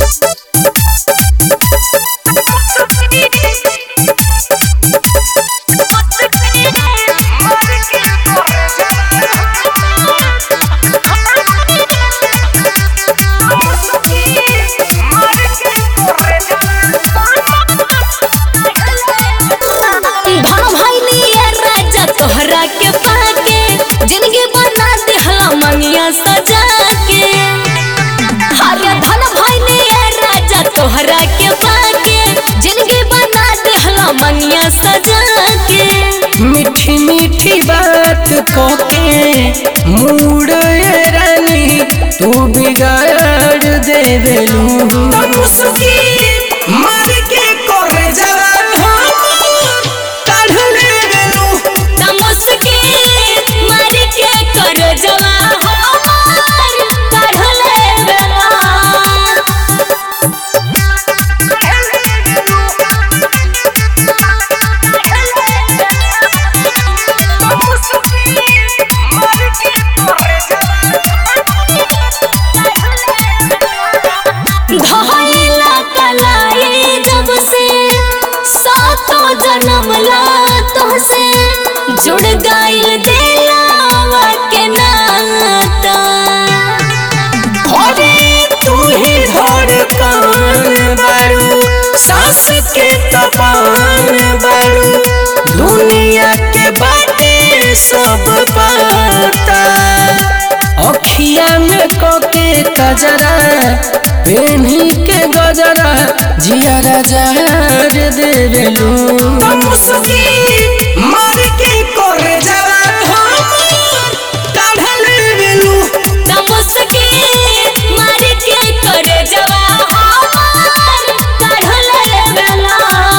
सजा के हरे धन भइले राजा तोहरा के पाके जिंदगी बना देहला मनिया सजा के। मीठी मीठी बात कोके मूड रानी तू बिगाड़ देवेलू मुस्की मार के करे जरा काढ़ लेवेलू मुस्की मार के करे जरा जन्म ला तुझसे जुड़ गइल दिलवा के नाता अरे तू ही धड़कन बारू सांस के तपान बारू दुनिया के बातें सब पता अखिया में कोके कजरा पेन्ही के गजरा जिया जार देवेलू मुस्की मार के करे जरा काढ़ लेवेलू मुस्की मार के करे जरा काढ़ लेवेला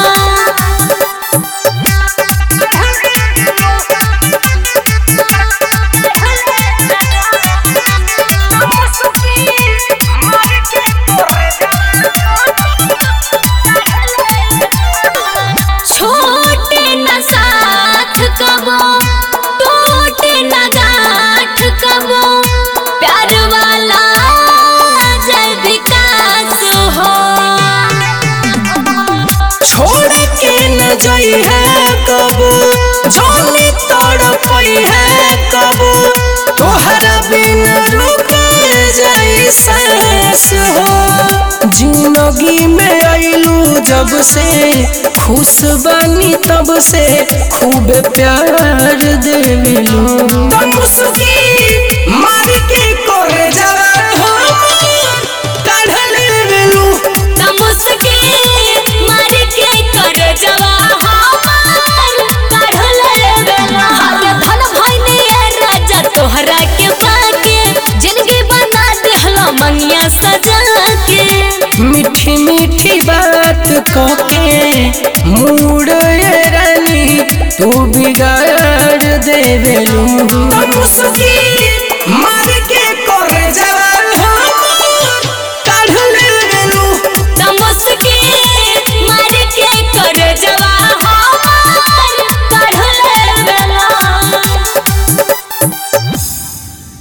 छोटे न साथ कबो टूटे न गांठ कबो प्यार वाला जय विकास हो छोड़ के न जाई है कबो झोली तड़पई है कबो तोहरा बिन रुक जाई सांस हो जिंदगी में आइलू जब से खुश बानी तब से खूब प्यार देवेलू मुस्की मार के करे जरा काढ़ लेवेलू मुस्की मार के करे जरा काढ़ लेवेला हरे धन भइले राजा तोहरा के पाके जिंदगी बना देहला मनिया सजा के। मीठी मीठी बात कोके मूड रानी तू बिगाड़ देवेलू मुस्की